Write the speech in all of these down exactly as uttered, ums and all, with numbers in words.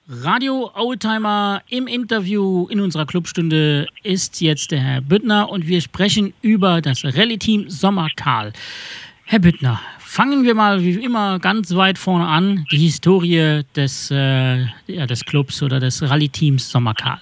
Radio Oldtimer im Interview in unserer Clubstunde ist jetzt der Herr Büttner und wir sprechen über das Rallye-Team Sommerkahl. Herr Büttner, fangen wir mal wie immer ganz weit vorne an, die Historie des, äh, ja, des Clubs oder des Rallye-Teams Sommerkahl.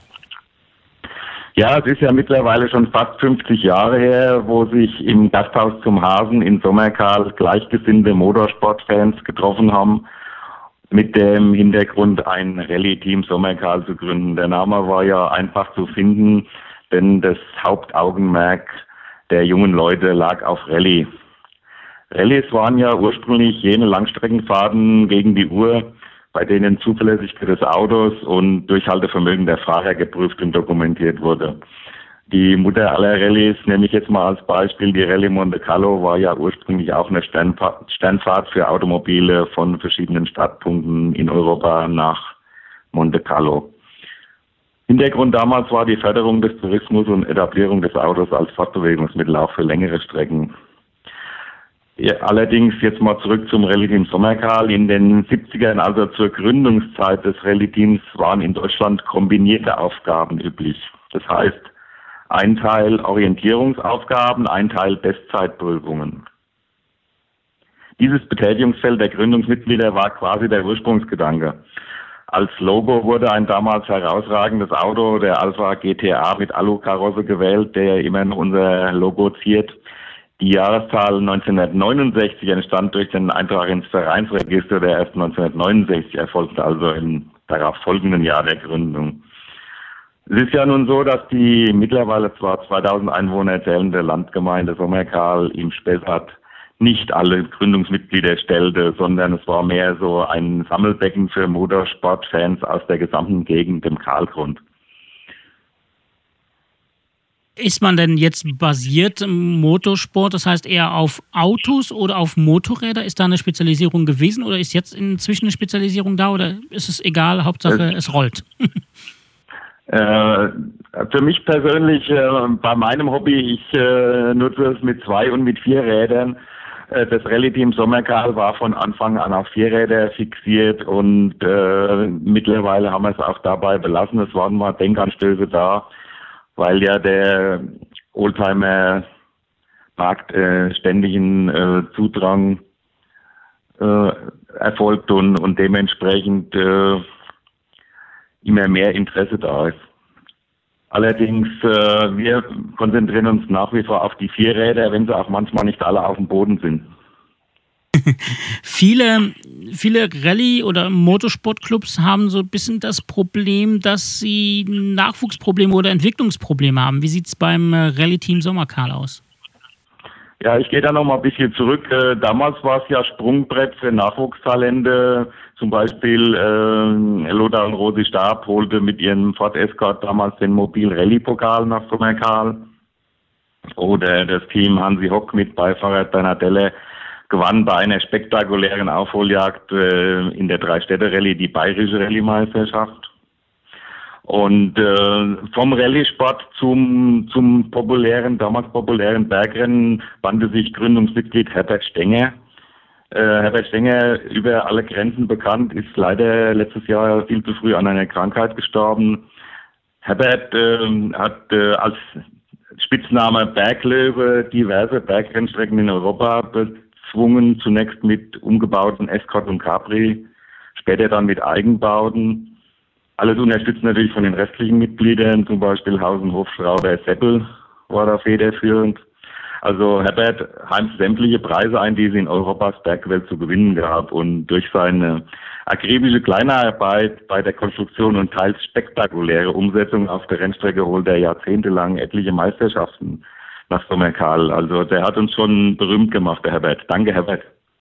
Ja, es ist ja mittlerweile schon fast fünfzig Jahre her, wo sich im Gasthaus zum Hasen in Sommerkahl gleichgesinnte Motorsportfans getroffen haben, mit dem Hintergrund ein Rallye-Team Sommerkahl zu gründen. Der Name war ja einfach zu finden, denn das Hauptaugenmerk der jungen Leute lag auf Rallye. Rallyes waren ja ursprünglich jene Langstreckenfahrten gegen die Uhr, bei denen Zuverlässigkeit des Autos und Durchhaltevermögen der Fahrer geprüft und dokumentiert wurde. Die Mutter aller Rallyes, nehme ich jetzt mal als Beispiel, die Rallye Monte Carlo, war ja ursprünglich auch eine Sternfahrt, Sternfahrt für Automobile von verschiedenen Startpunkten in Europa nach Monte Carlo. Hintergrund damals war die Förderung des Tourismus und Etablierung des Autos als Fortbewegungsmittel auch für längere Strecken. Ja, allerdings jetzt mal zurück zum Rallye-Team Sommerkahl. In den siebzigern, also zur Gründungszeit des Rallye-Teams, waren in Deutschland kombinierte Aufgaben üblich. Das heißt, ein Teil Orientierungsaufgaben, ein Teil Bestzeitprüfungen. Dieses Betätigungsfeld der Gründungsmitglieder war quasi der Ursprungsgedanke. Als Logo wurde ein damals herausragendes Auto, der Alfa G T A mit Alukarosse gewählt, der immer noch unser Logo ziert. Die Jahreszahl neunzehnhundertneunundsechzig entstand durch den Eintrag ins Vereinsregister, der erst neunzehnhundertneunundsechzig erfolgte, also im darauf folgenden Jahr der Gründung. Es ist ja nun so, dass die mittlerweile zwar zweitausend Einwohner zählende Landgemeinde Sommerkahl im Spessart nicht alle Gründungsmitglieder stellte, sondern es war mehr so ein Sammelbecken für Motorsportfans aus der gesamten Gegend, dem Kahlgrund. Ist man denn jetzt basiert im Motorsport, das heißt eher auf Autos oder auf Motorräder? Ist da eine Spezialisierung gewesen oder ist jetzt inzwischen eine Spezialisierung da oder ist es egal, Hauptsache es, es rollt? Äh, für mich persönlich, äh, bei meinem Hobby, ich äh, nutze es mit zwei und mit vier Rädern. Äh, das Rallye-Team Sommerkahl war von Anfang an auf vier Räder fixiert und äh, mittlerweile haben wir es auch dabei belassen. Es waren mal Denkanstöße da, weil ja der Oldtimer-Markt äh, ständigen äh, Zudrang äh, erfolgt und, und dementsprechend äh, immer mehr Interesse da ist. Allerdings, äh, wir konzentrieren uns nach wie vor auf die Vierräder, wenn sie auch manchmal nicht alle auf dem Boden sind. viele, viele Rallye- oder Motorsportclubs haben so ein bisschen das Problem, dass sie Nachwuchsprobleme oder Entwicklungsprobleme haben. Wie sieht es beim Rallye-Team Sommerkahl aus? Ja, ich gehe da noch mal ein bisschen zurück. Äh, damals war es ja Sprungbrett für Nachwuchstalente. Zum Beispiel äh, Lothar und Rosi Stab holte mit ihrem Ford Escort damals den Mobil-Rallye-Pokal nach Sommerkahl. Oder das Team Hansi Hock mit Beifahrer Bernadelle gewann bei einer spektakulären Aufholjagd äh, in der Drei-Städte-Rallye die bayerische Rallye-Meisterschaft. Und äh, vom Rallye-Sport zum, zum populären, damals populären Bergrennen wandte sich Gründungsmitglied Herbert Stenger. Äh, Herbert Stenger, über alle Grenzen bekannt, ist leider letztes Jahr viel zu früh an einer Krankheit gestorben. Herbert äh, hat äh, als Spitzname Berglöwe diverse Bergrennstrecken in Europa bezwungen, zunächst mit umgebauten Escort und Capri, später dann mit Eigenbauten. Alles unterstützt natürlich von den restlichen Mitgliedern, zum Beispiel Hausen, Hofschrauber, Seppel war da federführend. Also Herbert heimst sämtliche Preise ein, die es in Europas Bergwelt zu gewinnen gab. Und durch seine akribische Kleinarbeit bei der Konstruktion und teils spektakuläre Umsetzung auf der Rennstrecke holt er jahrzehntelang etliche Meisterschaften nach Sommerkahl. Also der hat uns schon berühmt gemacht, der Herbert. Danke, Herbert.